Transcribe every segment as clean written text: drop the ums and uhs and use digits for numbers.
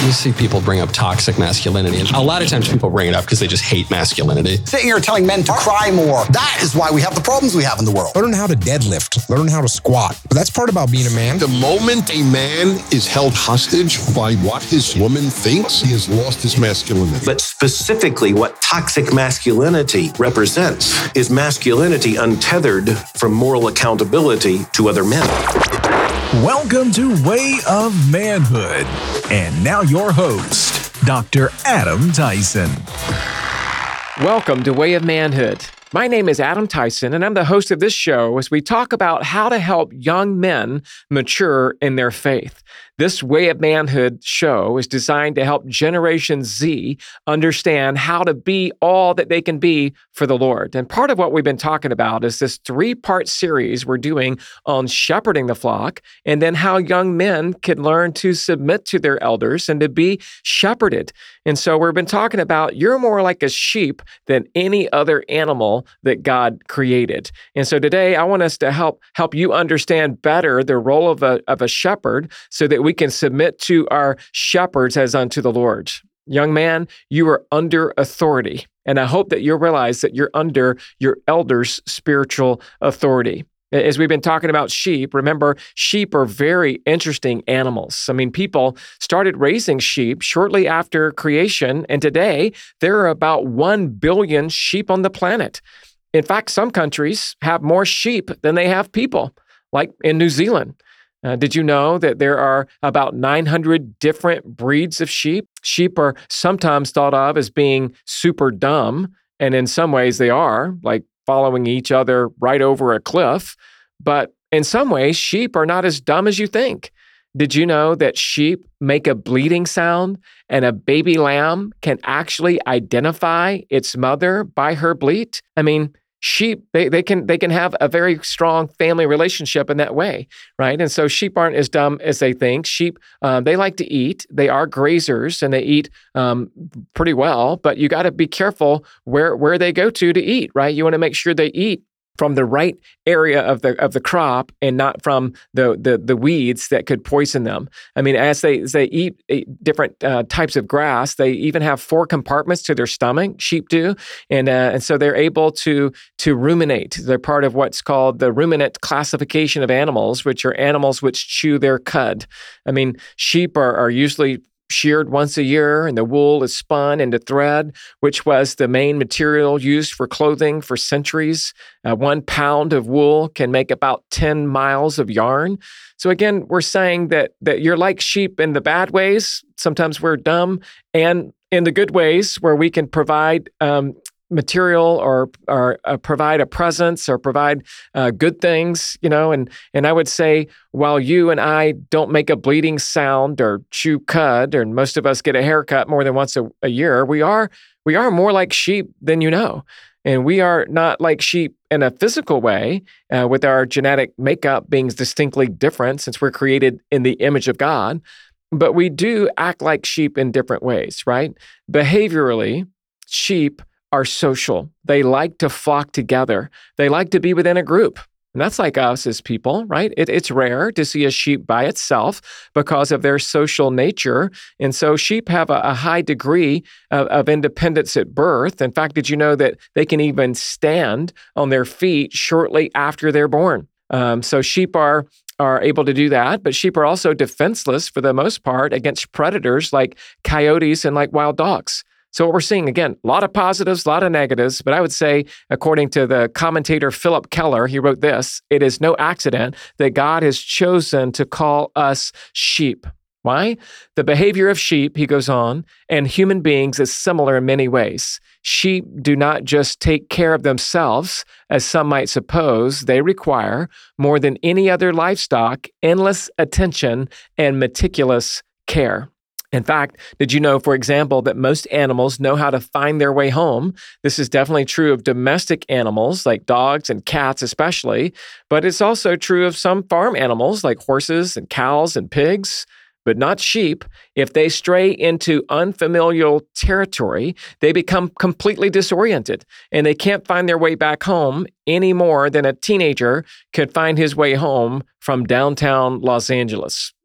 You see people bring up toxic masculinity, and a lot of times people bring it up because they just hate masculinity. Sitting here telling men to cry more. That is why we have the problems we have in the world. Learn how to deadlift. Learn how to squat. But that's part about being a man. The moment a man is held hostage by what his woman thinks, he has lost his masculinity. But specifically, what toxic masculinity represents is masculinity untethered from moral accountability to other men. Welcome to Way of Manhood. And now your host, Dr. Adam Tyson. Welcome to Way of Manhood. My name is Adam Tyson, and I'm the host of this show as we talk about how to help young men mature in their faith. This Way of Manhood show is designed to help Generation Z understand how to be all that they can be for the Lord. And part of what we've been talking about is this 3-part series we're doing on shepherding the flock, and then how young men can learn to submit to their elders and to be shepherded. And so we've been talking about you're more like a sheep than any other animal that God created. And so today I want us to help you understand better the role of a shepherd so that we can submit to our shepherds as unto the Lord. Young man, you are under authority. And I hope that you'll realize that you're under your elders' spiritual authority. As we've been talking about sheep, remember, sheep are very interesting animals. I mean, people started raising sheep shortly after creation, and today there are about 1 billion sheep on the planet. In fact, some countries have more sheep than they have people, like in New Zealand. Did you know that there are about 900 different breeds of sheep? Sheep are sometimes thought of as being super dumb, and in some ways they are, like following each other right over a cliff. But in some ways, sheep are not as dumb as you think. Did you know that sheep make a bleating sound and a baby lamb can actually identify its mother by her bleat? I mean, sheep, they can have a very strong family relationship in that way, right? And so sheep aren't as dumb as they think. Sheep, they like to eat. They are grazers and they eat pretty well, but you got to be careful where they go to eat, right? You want to make sure they eat from the right area of the crop and not from the weeds that could poison them. I mean, as they eat different types of grass, they even have 4 compartments to their stomach. Sheep do, and so they're able to ruminate. They're part of what's called the ruminant classification of animals, which are animals which chew their cud. I mean, sheep are usually sheared once a year, and the wool is spun into thread, which was the main material used for clothing for centuries. 1 pound of wool can make about 10 miles of yarn. So again, we're saying that you're like sheep in the bad ways. Sometimes we're dumb, and in the good ways where we can provide material or provide a presence or provide good things, you know, and I would say while you and I don't make a bleating sound or chew cud, and most of us get a haircut more than once a year, we are more like sheep than you know. And we are not like sheep in a physical way, with our genetic makeup being distinctly different since we're created in the image of God, but we do act like sheep in different ways, right? Behaviorally, sheep are social. They like to flock together. They like to be within a group. And that's like us as people, right? It's rare to see a sheep by itself because of their social nature. And so sheep have a high degree of independence at birth. In fact, did you know that they can even stand on their feet shortly after they're born? So sheep are able to do that, but sheep are also defenseless for the most part against predators like coyotes and like wild dogs. So what we're seeing, again, a lot of positives, a lot of negatives, but I would say, according to the commentator Philip Keller, he wrote this: "It is no accident that God has chosen to call us sheep." Why? The behavior of sheep, he goes on, and human beings is similar in many ways. Sheep do not just take care of themselves, as some might suppose. They require, more than any other livestock, endless attention and meticulous care. In fact, did you know, for example, that most animals know how to find their way home? This is definitely true of domestic animals like dogs and cats especially, but it's also true of some farm animals like horses and cows and pigs, but not sheep. If they stray into unfamiliar territory, they become completely disoriented and they can't find their way back home any more than a teenager could find his way home from downtown Los Angeles.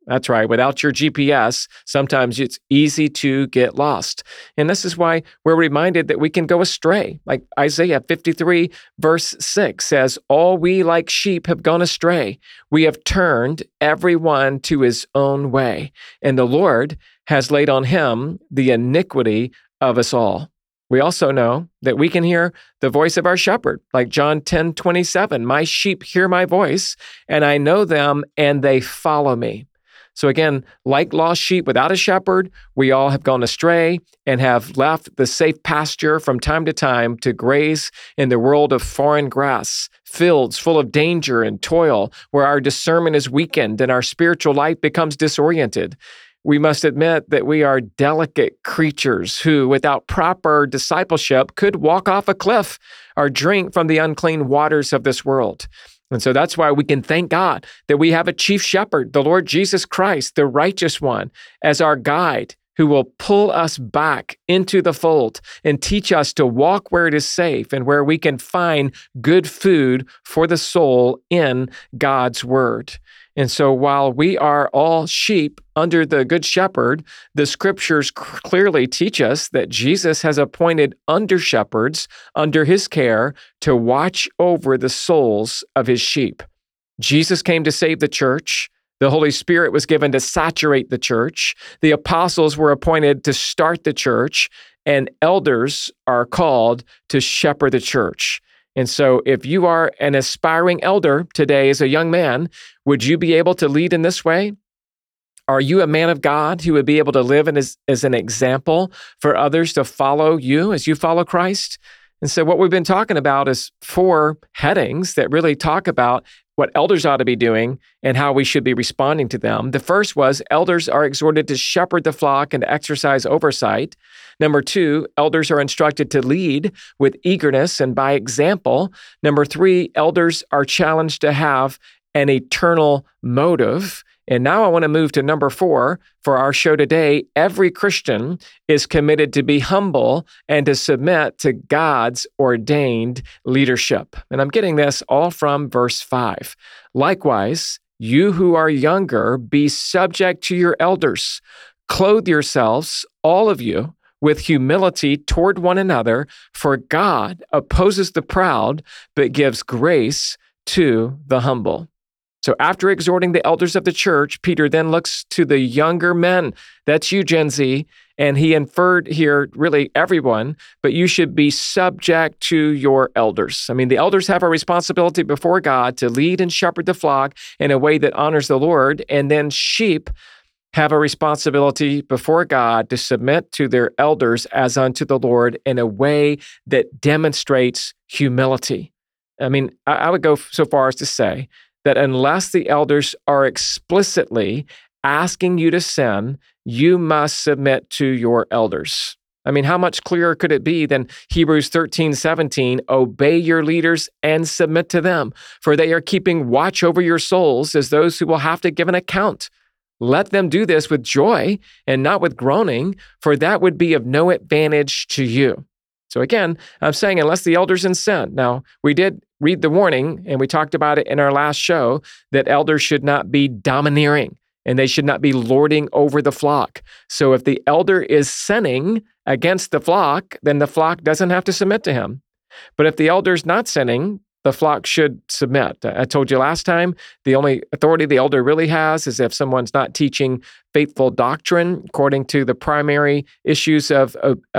That's right. Without your GPS, sometimes it's easy to get lost. And this is why we're reminded that we can go astray. Like Isaiah 53, verse 6 says, "All we like sheep have gone astray. We have turned everyone to his own way. And the Lord has laid on him the iniquity of us all." We also know that we can hear the voice of our shepherd, like John 10:27, "My sheep hear my voice, and I know them, and they follow me." So again, like lost sheep without a shepherd, we all have gone astray and have left the safe pasture from time to time to graze in the world of foreign grass, fields full of danger and toil, where our discernment is weakened and our spiritual life becomes disoriented. We must admit that we are delicate creatures who, without proper discipleship, could walk off a cliff or drink from the unclean waters of this world. And so that's why we can thank God that we have a chief shepherd, the Lord Jesus Christ, the righteous one, as our guide, who will pull us back into the fold and teach us to walk where it is safe and where we can find good food for the soul in God's word. And so while we are all sheep under the Good Shepherd, the scriptures clearly teach us that Jesus has appointed under-shepherds under his care to watch over the souls of his sheep. Jesus came to save the church. The Holy Spirit was given to saturate the church. The apostles were appointed to start the church, and elders are called to shepherd the church. And so if you are an aspiring elder today as a young man, would you be able to lead in this way? Are you a man of God who would be able to live as an example for others to follow you as you follow Christ? And so what we've been talking about is 4 headings that really talk about what elders ought to be doing and how we should be responding to them. The first was elders are exhorted to shepherd the flock and to exercise oversight. Number 2, elders are instructed to lead with eagerness and by example. Number 3, elders are challenged to have an eternal motive. And now I want to move to number 4 for our show today. Every Christian is committed to be humble and to submit to God's ordained leadership. And I'm getting this all from verse 5. Likewise, you who are younger, be subject to your elders. Clothe yourselves, all of you, with humility toward one another, for God opposes the proud, but gives grace to the humble. So after exhorting the elders of the church, Peter then looks to the younger men. That's you, Gen Z. And he inferred here, really everyone, but you should be subject to your elders. I mean, the elders have a responsibility before God to lead and shepherd the flock in a way that honors the Lord. And then sheep have a responsibility before God to submit to their elders as unto the Lord in a way that demonstrates humility. I mean, I would go so far as to say that unless the elders are explicitly asking you to sin, you must submit to your elders. I mean, how much clearer could it be than Hebrews 13:17, obey your leaders and submit to them, for they are keeping watch over your souls as those who will have to give an account. Let them do this with joy and not with groaning, for that would be of no advantage to you. So again, I'm saying unless the elders in sin. Now, we did read the warning, and we talked about it in our last show, that elders should not be domineering, and they should not be lording over the flock. So if the elder is sinning against the flock, then the flock doesn't have to submit to him. But if the elder's not sinning, the flock should submit. I told you last time, the only authority the elder really has is if someone's not teaching faithful doctrine according to the primary issues of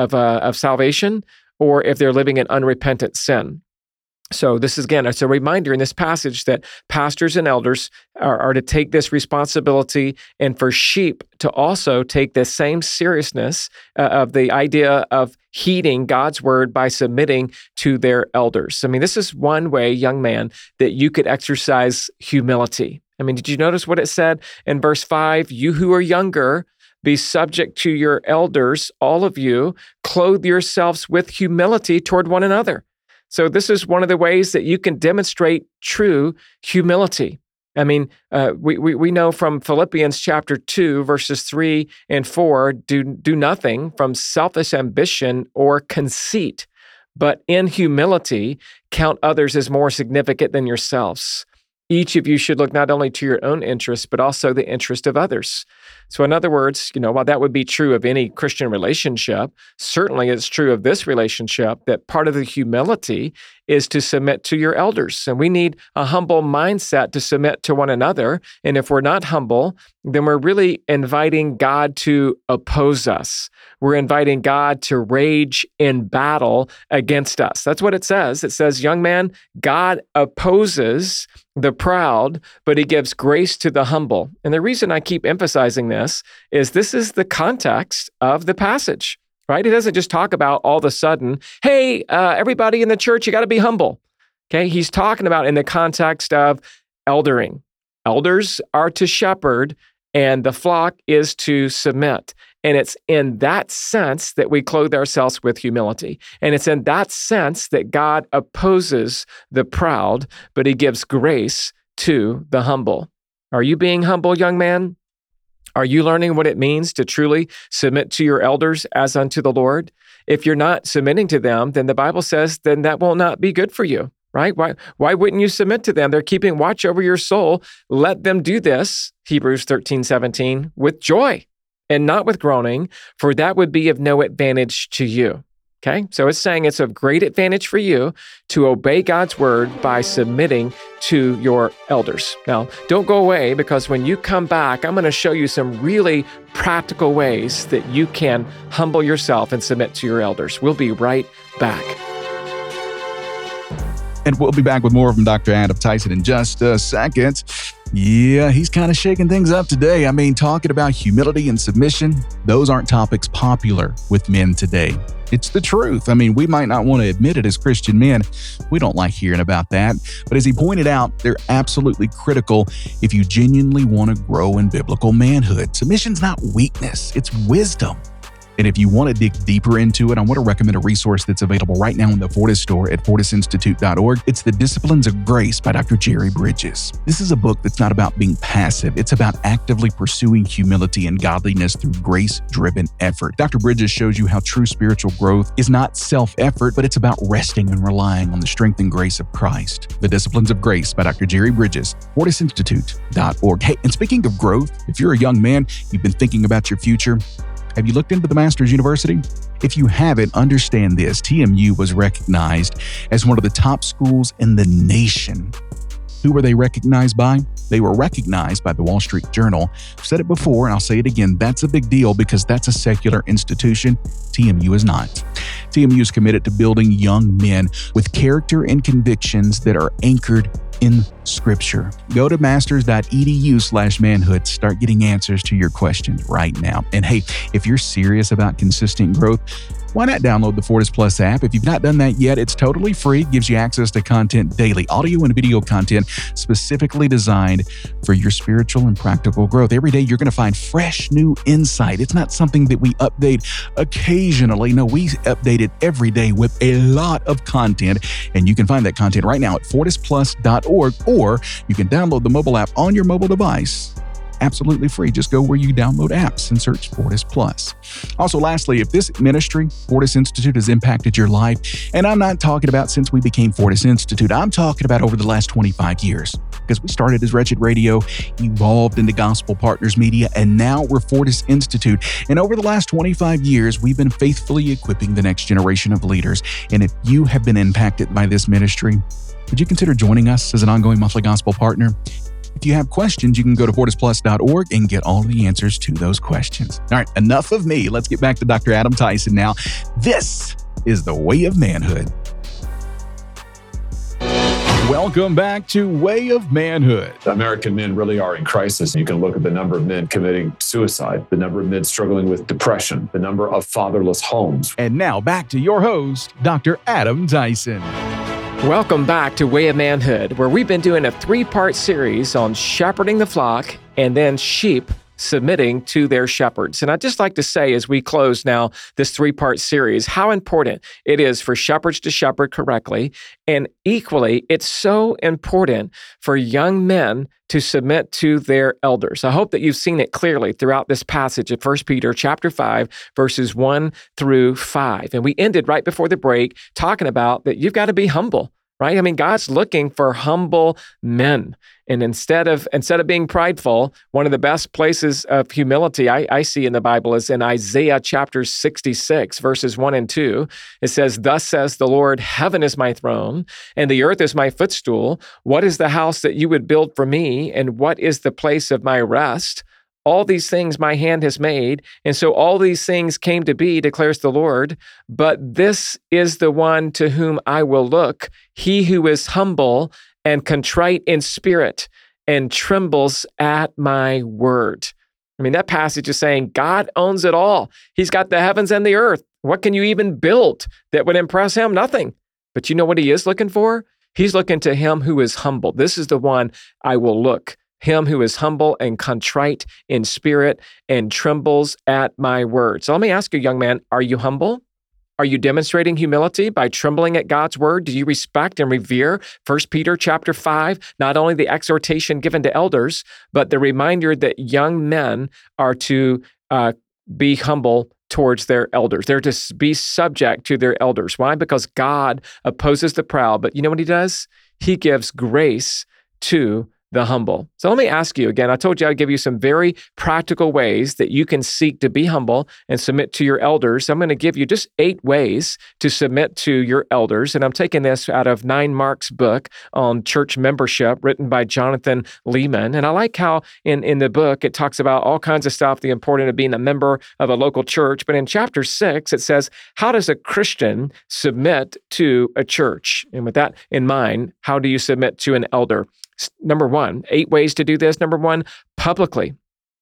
salvation, or if they're living in unrepentant sin. So this is, again, it's a reminder in this passage that pastors and elders are to take this responsibility, and for sheep to also take the same seriousness of the idea of heeding God's word by submitting to their elders. I mean, this is one way, young man, that you could exercise humility. I mean, did you notice what it said in verse 5? You who are younger, be subject to your elders, all of you, clothe yourselves with humility toward one another. So this is one of the ways that you can demonstrate true humility. I mean, we know from Philippians chapter 2, verses 3 and 4, do nothing from selfish ambition or conceit, but in humility count others as more significant than yourselves. each of you should look not only to your own interest, but also the interest of others. So in other words, while that would be true of any Christian relationship, certainly it's true of this relationship that part of the humility is to submit to your elders. And we need a humble mindset to submit to one another. And if we're not humble, then we're really inviting God to oppose us. We're inviting God to rage in battle against us. That's what it says. It says, young man, God opposes the proud, but he gives grace to the humble. And the reason I keep emphasizing this is the context of the passage, right? It doesn't just talk about all of a sudden, hey, everybody in the church, you got to be humble. Okay. He's talking about in the context of eldering. Elders are to shepherd and the flock is to submit. And it's in that sense that we clothe ourselves with humility. And it's in that sense that God opposes the proud, but he gives grace to the humble. Are you being humble, young man? Are you learning what it means to truly submit to your elders as unto the Lord? If you're not submitting to them, then the Bible says then that will not be good for you, right? Why wouldn't you submit to them? They're keeping watch over your soul. Let them do this, Hebrews 13:17, with joy and not with groaning, for that would be of no advantage to you. Okay, so it's saying it's of great advantage for you to obey God's word by submitting to your elders. Now, don't go away, because when you come back, I'm going to show you some really practical ways that you can humble yourself and submit to your elders. We'll be right back. And we'll be back with more from Dr. Adam Tyson in just a second. Yeah, he's kind of shaking things up today. I mean, talking about humility and submission, those aren't topics popular with men today. It's the truth. I mean, we might not want to admit it as Christian men. We don't like hearing about that. But as he pointed out, they're absolutely critical if you genuinely want to grow in biblical manhood. Submission's not weakness, it's wisdom. And if you want to dig deeper into it, I want to recommend a resource that's available right now in the Fortis store at fortisinstitute.org. It's The Disciplines of Grace by Dr. Jerry Bridges. This is a book that's not about being passive. It's about actively pursuing humility and godliness through grace-driven effort. Dr. Bridges shows you how true spiritual growth is not self-effort, but it's about resting and relying on the strength and grace of Christ. The Disciplines of Grace by Dr. Jerry Bridges, fortisinstitute.org. Hey, and speaking of growth, if you're a young man, you've been thinking about your future, have you looked into the Masters University? If you haven't, understand this. TMU was recognized as one of the top schools in the nation. Who were they recognized by? They were recognized by the Wall Street Journal. I've said it before, and I'll say it again. That's a big deal because that's a secular institution. TMU is not. TMU is committed to building young men with character and convictions that are anchored in Scripture. Go to masters.edu/manhood. Start getting answers to your questions right now. And hey, if you're serious about consistent growth, why not download the Fortis Plus app? If you've not done that yet, it's totally free. It gives you access to content daily, audio and video content specifically designed for your spiritual and practical growth. Every day, you're going to find fresh new insight. It's not something that we update occasionally. No, we update it every day with a lot of content. And you can find that content right now at fortisplus.org, or you can download the mobile app on your mobile device. Absolutely free. Just go where you download apps and search Fortis Plus. Also, lastly, if this ministry, Fortis Institute, has impacted your life, and I'm not talking about since we became Fortis Institute, I'm talking about over the last 25 years. Because we started as Wretched Radio, evolved into Gospel Partners Media, and now we're Fortis Institute. And over the last 25 years, we've been faithfully equipping the next generation of leaders. And if you have been impacted by this ministry, would you consider joining us as an ongoing monthly gospel partner? If you have questions, you can go to fortisplus.org and get all the answers to those questions. All right, enough of me. Let's get back to Dr. Adam Tyson now. This is The Way of Manhood. Welcome back to Way of Manhood. American men really are in crisis. You can look at the number of men committing suicide, the number of men struggling with depression, the number of fatherless homes. And now back to your host, Dr. Adam Tyson. Welcome back to Way of Manhood, where we've been doing a 3-part series on shepherding the flock and then sheep submitting to their shepherds. And I'd just like to say, as we close now this 3-part series, how important it is for shepherds to shepherd correctly. And equally, it's so important for young men to submit to their elders. I hope that you've seen it clearly throughout this passage of 1 Peter chapter 5, verses 1 through 5. And we ended right before the break talking about that you've got to be humble, right? I mean, God's looking for humble men. And instead of being prideful, one of the best places of humility I see in the Bible is in Isaiah chapter 66, verses 1 and 2. It says, "Thus says the Lord, heaven is my throne, and the earth is my footstool. What is the house that you would build for me, and what is the place of my rest? All these things my hand has made, and so all these things came to be, declares the Lord. But this is the one to whom I will look, he who is humble and contrite in spirit and trembles at my word." I mean, that passage is saying God owns it all. He's got the heavens and the earth. What can you even build that would impress him? Nothing. But you know what he is looking for? He's looking to him who is humble. This is the one I will look. Him who is humble and contrite in spirit and trembles at my word. So let me ask you, young man, are you humble? Are you demonstrating humility by trembling at God's word? Do you respect and revere 1 Peter chapter 5, not only the exhortation given to elders, but the reminder that young men are to be humble towards their elders. They're to be subject to their elders. Why? Because God opposes the proud, but you know what he does? He gives grace to the humble. So let me ask you again, I told you I'd give you some very practical ways that you can seek to be humble and submit to your elders. I'm going to give you just 8 ways to submit to your elders. And I'm taking this out of 9 Mark's book on church membership written by Jonathan Leeman. And I like how in the book, it talks about all kinds of stuff, the importance of being a member of a local church. But in chapter 6, it says, how does a Christian submit to a church? And with that in mind, how do you submit to an elder? Number 1, 8 ways to do this. Number 1, publicly.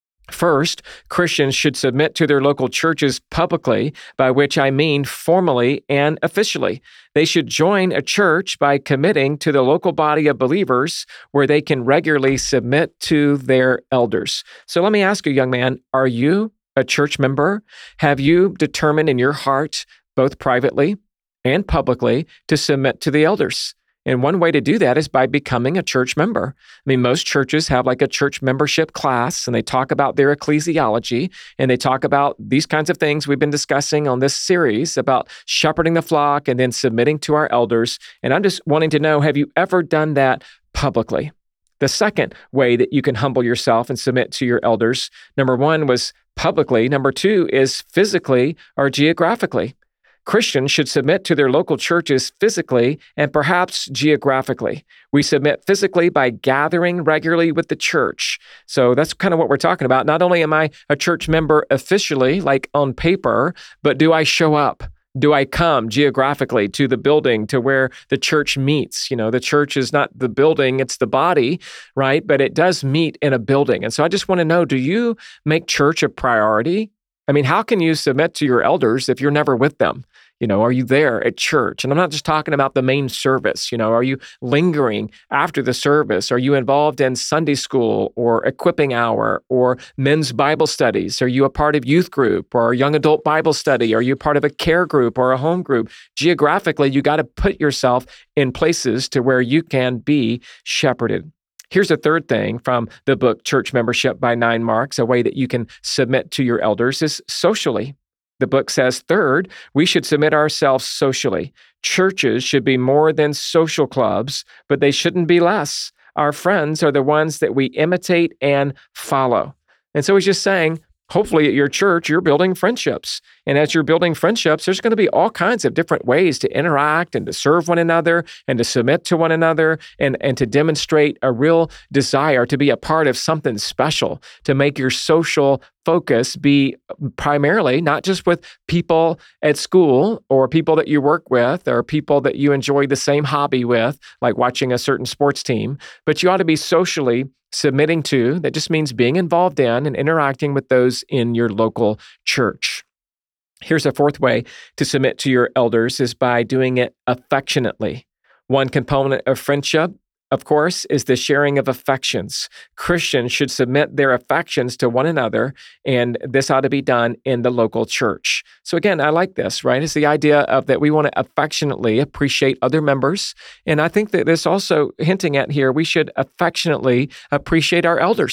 First, Christians should submit to their local churches publicly, by which I mean formally and officially. They should join a church by committing to the local body of believers where they can regularly submit to their elders. So let me ask you, young man, are you a church member? Have you determined in your heart, both privately and publicly, to submit to the elders? And one way to do that is by becoming a church member. I mean, most churches have like a church membership class, and they talk about their ecclesiology, and they talk about these kinds of things we've been discussing on this series about shepherding the flock and then submitting to our elders. And I'm just wanting to know, have you ever done that publicly? The second way that you can humble yourself and submit to your elders, number 1 was publicly. Number 2 is physically or geographically. Christians should submit to their local churches physically and perhaps geographically. We submit physically by gathering regularly with the church. So that's kind of what we're talking about. Not only am I a church member officially, like on paper, but do I show up? Do I come geographically to the building to where the church meets? You know, the church is not the building, it's the body, right? But it does meet in a building. And so I just want to know, do you make church a priority? I mean, how can you submit to your elders if you're never with them? You know, are you there at church? And I'm not just talking about the main service. You know, are you lingering after the service? Are you involved in Sunday school or equipping hour or men's Bible studies? Are you a part of youth group or a young adult Bible study? Are you part of a care group or a home group? Geographically, you got to put yourself in places to where you can be shepherded. Here's a third thing from the book Church Membership by 9 Marks, a way that you can submit to your elders is socially. The book says, third, we should submit ourselves socially. Churches should be more than social clubs, but they shouldn't be less. Our friends are the ones that we imitate and follow. And so he's just saying, hopefully at your church, you're building friendships. And as you're building friendships, there's going to be all kinds of different ways to interact and to serve one another and to submit to one another and to demonstrate a real desire to be a part of something special, to make your social focus be primarily not just with people at school or people that you work with or people that you enjoy the same hobby with, like watching a certain sports team, but you ought to be socially submitting to. That just means being involved in and interacting with those in your local church. Here's a fourth way to submit to your elders is by doing it affectionately. One component of friendship, of course, is the sharing of affections. Christians should submit their affections to one another, and this ought to be done in the local church. So again, I like this, right? It's the idea of that we want to affectionately appreciate other members. And I think that this also hinting at here, we should affectionately appreciate our elders.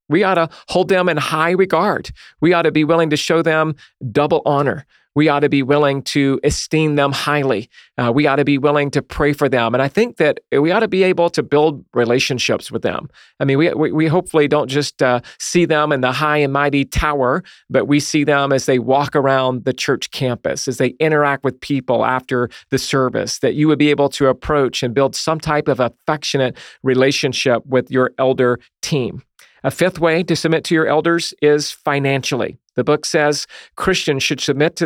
We ought to hold them in high regard. We ought to be willing to show them double honor. We ought to be willing to esteem them highly. We ought to be willing to pray for them. And I think that we ought to be able to build relationships with them. I mean, we hopefully don't just see them in the high and mighty tower, but we see them as they walk around the church campus, as they interact with people after the service, that you would be able to approach and build some type of affectionate relationship with your elder team. A fifth way to submit to your elders is financially. The book says Christians should submit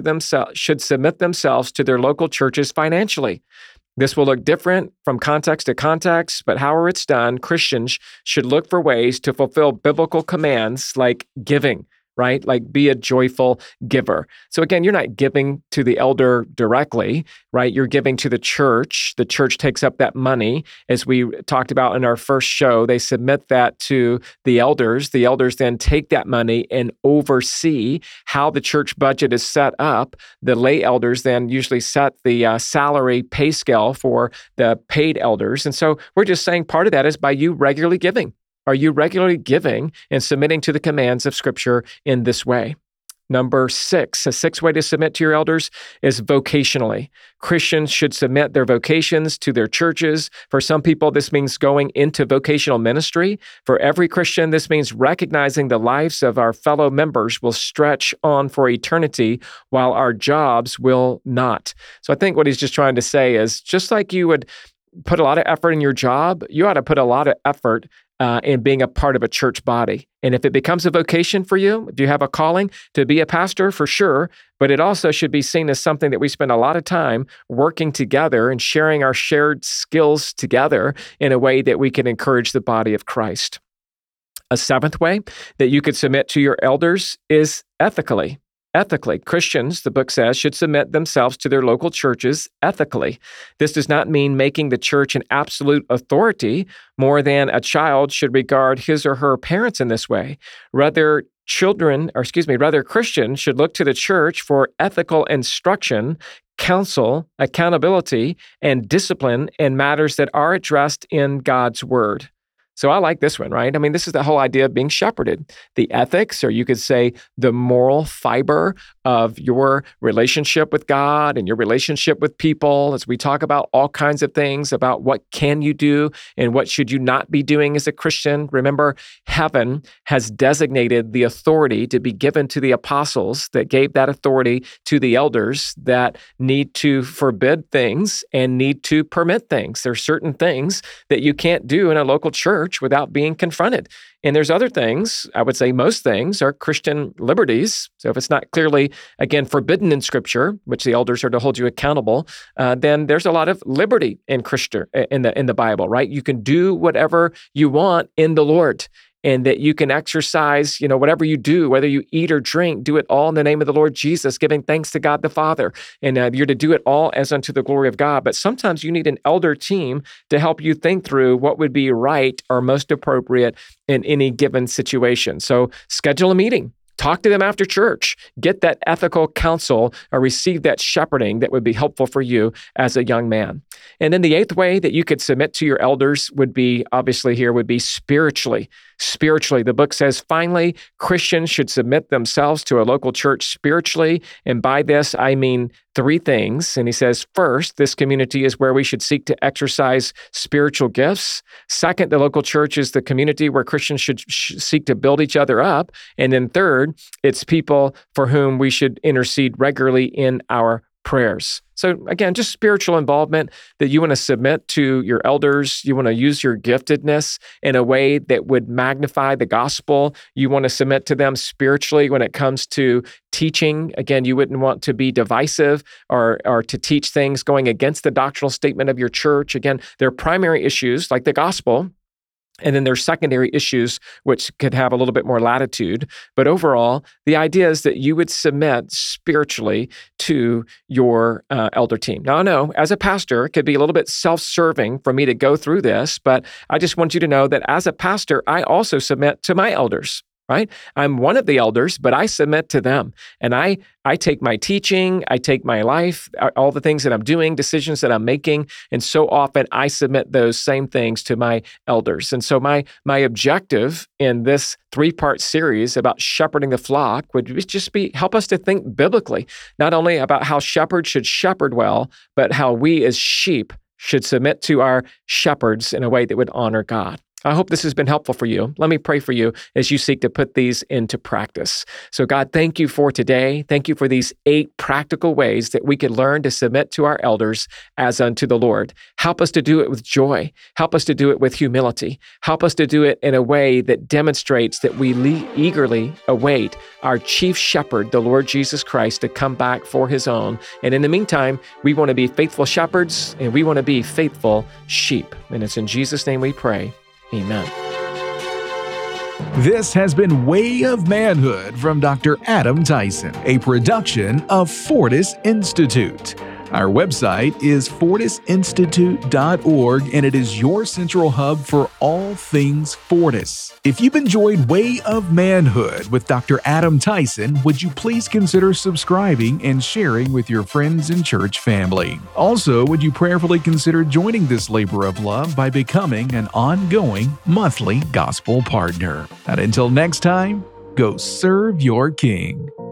themselves to their local churches financially. This will look different from context to context, but however it's done, Christians should look for ways to fulfill biblical commands like giving, right? Like be a joyful giver. So again, you're not giving to the elder directly, right? You're giving to the church. The church takes up that money. As we talked about in our first show, they submit that to the elders. The elders then take that money and oversee how the church budget is set up. The lay elders then usually set the salary pay scale for the paid elders. And so we're just saying part of that is by you regularly giving. Are you regularly giving and submitting to the commands of Scripture in this way? Number 6, a sixth way to submit to your elders is vocationally. Christians should submit their vocations to their churches. For some people, this means going into vocational ministry. For every Christian, this means recognizing the lives of our fellow members will stretch on for eternity while our jobs will not. So I think what he's just trying to say is just like you would put a lot of effort in your job, you ought to put a lot of effort in being a part of a church body. And if it becomes a vocation for you, do you have a calling to be a pastor? For sure. But it also should be seen as something that we spend a lot of time working together and sharing our shared skills together in a way that we can encourage the body of Christ. A seventh way that you could submit to your elders is ethically. Ethically, Christians, the book says, should submit themselves to their local churches ethically. This does not mean making the church an absolute authority more than a child should regard his or her parents in this way. Rather, Christians should look to the church for ethical instruction, counsel, accountability, and discipline in matters that are addressed in God's word. So I like this one, right? I mean, this is the whole idea of being shepherded. The ethics, or you could say the moral fiber of your relationship with God and your relationship with people, as we talk about all kinds of things about what can you do and what should you not be doing as a Christian. Remember, heaven has designated the authority to be given to the apostles that gave that authority to the elders that need to forbid things and need to permit things. There are certain things that you can't do in a local church without being confronted. And there's other things, I would say most things are Christian liberties. So if it's not clearly, again, forbidden in Scripture, which the elders are to hold you accountable, then there's a lot of liberty in the Bible, right? You can do whatever you want in the Lord. And that you can exercise, whatever you do, whether you eat or drink, do it all in the name of the Lord Jesus, giving thanks to God the Father. And you're to do it all as unto the glory of God. But sometimes you need an elder team to help you think through what would be right or most appropriate in any given situation. So schedule a meeting. Talk to them after church. Get that ethical counsel or receive that shepherding that would be helpful for you as a young man. And then the eighth way that you could submit to your elders would be spiritually. Spiritually, the book says, finally, Christians should submit themselves to a local church spiritually. And by this, I mean 3 things. And he says, first, this community is where we should seek to exercise spiritual gifts. Second, the local church is the community where Christians should seek to build each other up. And then third, it's people for whom we should intercede regularly in our prayers. So again, just spiritual involvement that you want to submit to your elders. You want to use your giftedness in a way that would magnify the gospel. You want to submit to them spiritually when it comes to teaching. Again, you wouldn't want to be divisive or to teach things going against the doctrinal statement of your church. Again, there are primary issues like the gospel. And then there's secondary issues, which could have a little bit more latitude. But overall, the idea is that you would submit spiritually to your elder team. Now, I know as a pastor, it could be a little bit self-serving for me to go through this, but I just want you to know that as a pastor, I also submit to my elders. right? I'm one of the elders, but I submit to them. And I take my teaching, I take my life, all the things that I'm doing, decisions that I'm making, and so often I submit those same things to my elders. And so my objective in this 3-part series about shepherding the flock would just be help us to think biblically, not only about how shepherds should shepherd well, but how we as sheep should submit to our shepherds in a way that would honor God. I hope this has been helpful for you. Let me pray for you as you seek to put these into practice. So God, thank you for today. Thank you for these 8 practical ways that we could learn to submit to our elders as unto the Lord. Help us to do it with joy. Help us to do it with humility. Help us to do it in a way that demonstrates that we eagerly await our chief shepherd, the Lord Jesus Christ, to come back for his own. And in the meantime, we want to be faithful shepherds and we want to be faithful sheep. And it's in Jesus' name we pray. Amen. This has been Way of Manhood from Dr. Adam Tyson, a production of Fortis Institute. Our website is fortisinstitute.org, and it is your central hub for all things Fortis. If you've enjoyed Way of Manhood with Dr. Adam Tyson, would you please consider subscribing and sharing with your friends and church family? Also, would you prayerfully consider joining this labor of love by becoming an ongoing monthly gospel partner? And until next time, go serve your King.